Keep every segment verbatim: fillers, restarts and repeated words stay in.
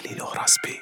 خلیل اورازبی.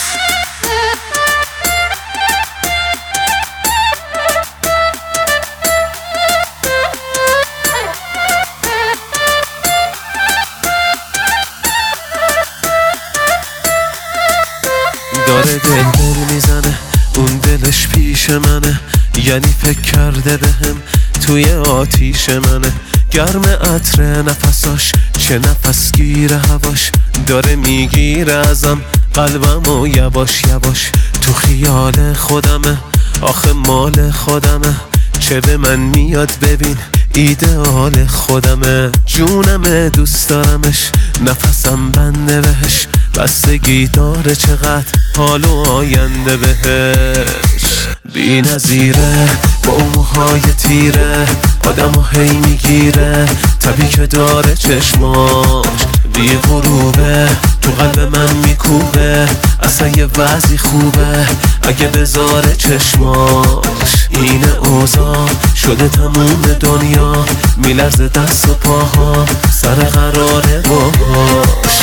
داره دل دل میزنه، اون دلش پیش منه، یعنی فکر کرده بهم توی آتیش منه. گرم عطر نفساش، چه نفس گیره هواش، داره میگیره ازم قلبم و یواش یواش. تو خیال خودمه، آخه مال خودمه، چه به من میاد ببین ایدئال خودمه. جونمه دوست دارمش، نفسم بنده بهش، بستگی داره چقدر حال و آینده بهش. بی نظیره با اون موهای تیره، آدم و هی میگیره، طبی که داره چشماش بی غروبه، تو قلب من میکوبه، اصلا یه وضعی خوبه اگه بذاره چشماش. این اوضاع شده تموم دنیا، میلرزه دست و پاها، سر قراره باش.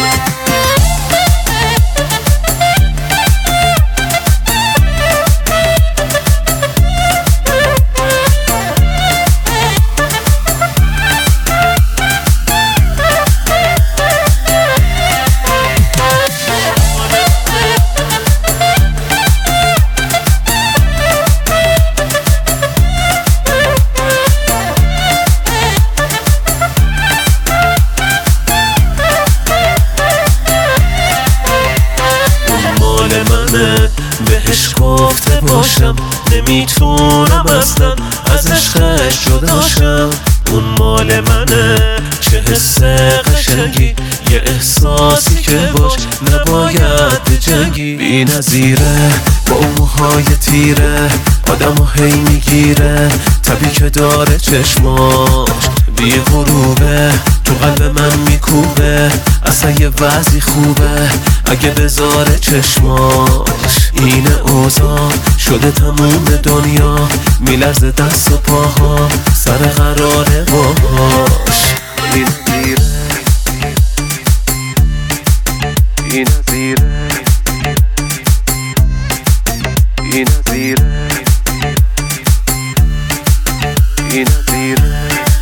بهش گفته باشم نمیتونم اصلا از عشقش جداشم. اون مال منه، چه حس قشنگی، یه احساسی که باش نباید بجنگی. بی نظیره با اون موهای تیره، آدم و هی میگیره، طبی که داره چشماش بی غروبه، تو قلب من میکوبه، اصلا یه وضعی خوبه اگه بذاره چشماش. این اوضاع شده تموم دنیا، میلرزه دست و پاها، سر قراره باش. این نظیره، این نظیره، این نظیره، این نظیره،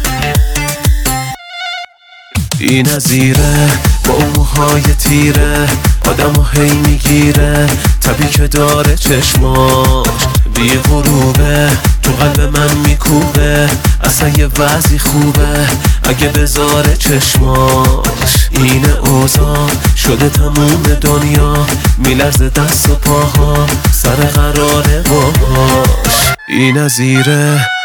این نظیره با اون موهای تیره، آدم و هی میگیره، طبی که داره چشماش بی غروبه، تو قلب من میکوبه، اصلا یه وضعی خوبه اگه بذاره چشماش. این اوضاع شده تموم دنیا، میلرزه دست و پاها، سر قراره باش. این نظیره.